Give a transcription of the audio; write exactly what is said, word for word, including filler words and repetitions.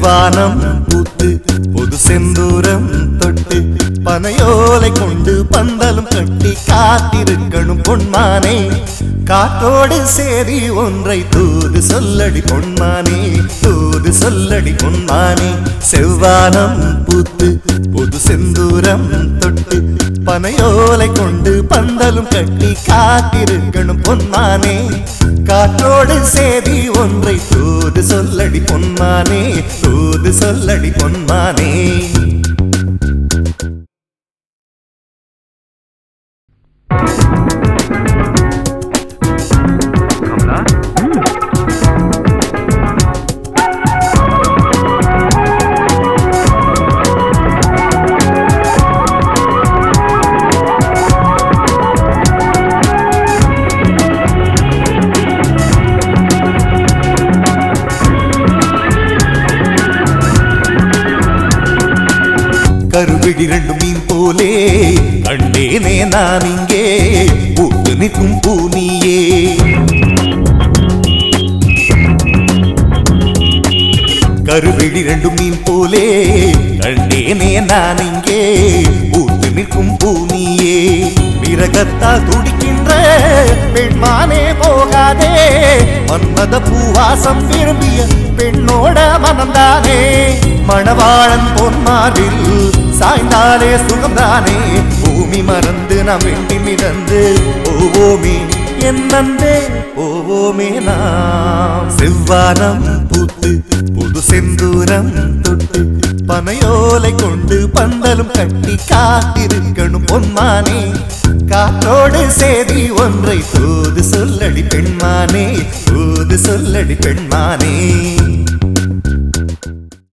செவ்வானம் பூத்து புது செந்தூரம் தொட்டு பனையோலை கொண்டு பந்தலும் கட்டி காத்திருக்கணும் பொன்மானே. காற்றோடு சேரி ஒன்றை தூது சொல்லடி பொன்மானே, தூது சொல்லடி பொன்மானே. செவ்வானம் பூத்து புது செந்தூரம் தொட்டு பனையோலை கொண்டு பந்தலும் கட்டி காத்திருக்கணும் பொன்மானே. காற்றோடு சேதி ஒன்றை தூது சொல்லடி பொன்மானே, தூது சொல்லடி பொன்மானே. கருவிழி ரெண்டு மீன் போலே கண்டேனே நான் இங்கே பூத்து நிற்கும் பூனியே. கருவிழி ரெண்டு மீன் போலே கண்டேனே நான் இங்கே பூத்து நிற்கும் பூனியே. விரகத்தால் துடிக்கின்ற பெண்மானே போகாதே, மன்மத பூவாசம் விரும்பிய பெண்ணோட மனம்தானே. மணவாளன் பொன்மாரில் சாய்ந்தாலே சுகம்தானே. பூமி மறந்து நாம் வெண்டி மிதந்து ஓவோமே என்னந்தே ஓவோமே நாம். செவ்வானம் பூத்து புது செந்தூரம் தொட்டு பனையோலை கொண்டு பந்தலும் கட்டி காத்திருக்கணும் பொன்மானே. காற்றோடு சேதி ஒன்றை தூது சொல்லடி பெண்மானே, தூது சொல்லடி பெண்மானே.